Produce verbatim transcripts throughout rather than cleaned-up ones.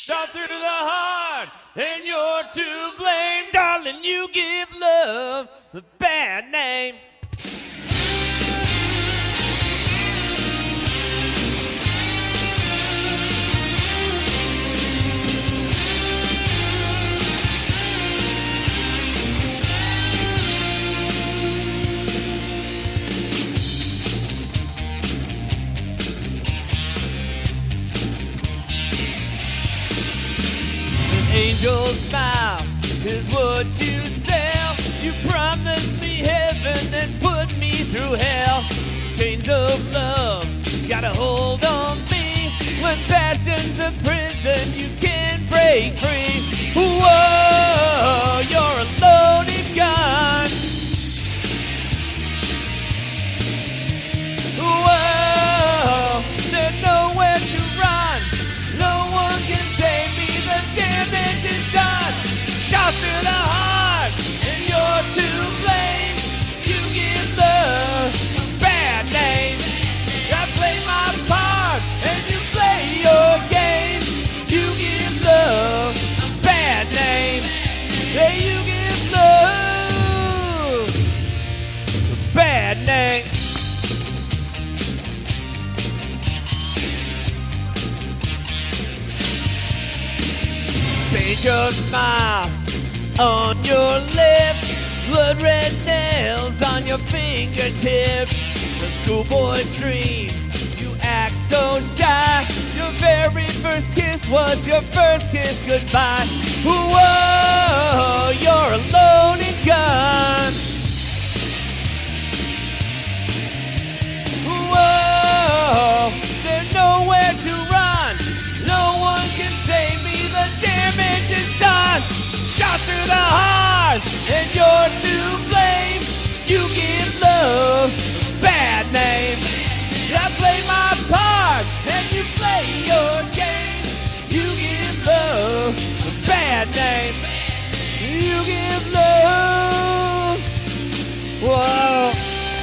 shot through the heart, and you're to blame. Darling, you give love the bad name. Angel smile is what you sell. You promised me heaven and put me through hell. Chains of love got a hold on me. When passion's a prison, you can't break free. Whoa, you're a loaded gun. Whoa, there's nowhere to run. No one can save me. The damage is done. Shot through the heart, and you're to blame. You give love a bad name. I play my part, and you play your game. You give love a bad name. Yeah, you give love a bad name. Paint your smile on your lips, blood red nails on your fingertips. The schoolboy's dream, you act so shy. Your very first kiss was your first kiss goodbye. Whoa, you're a loaded gun. Whoa, there's nowhere to run. No one can save me. The damage is done. Shot through the heart, and you're to blame. You give love a bad name. I play my part, and you play your game. You give love a bad name. You give love. Whoa.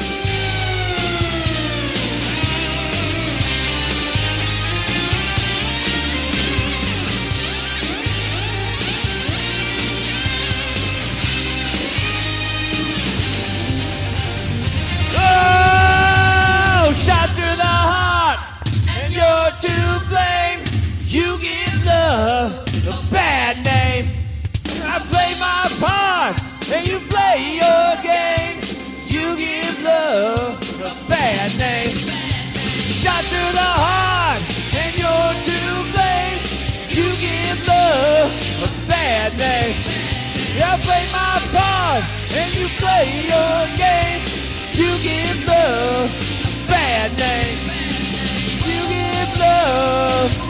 Shot through the heart, and you're to blame. You give love a bad name. I play my part, and you play your game. You give love a bad name. Shot through the heart, and you're to blame. You give love a bad name. I play my part, and you play your game. You give love bad name. You give love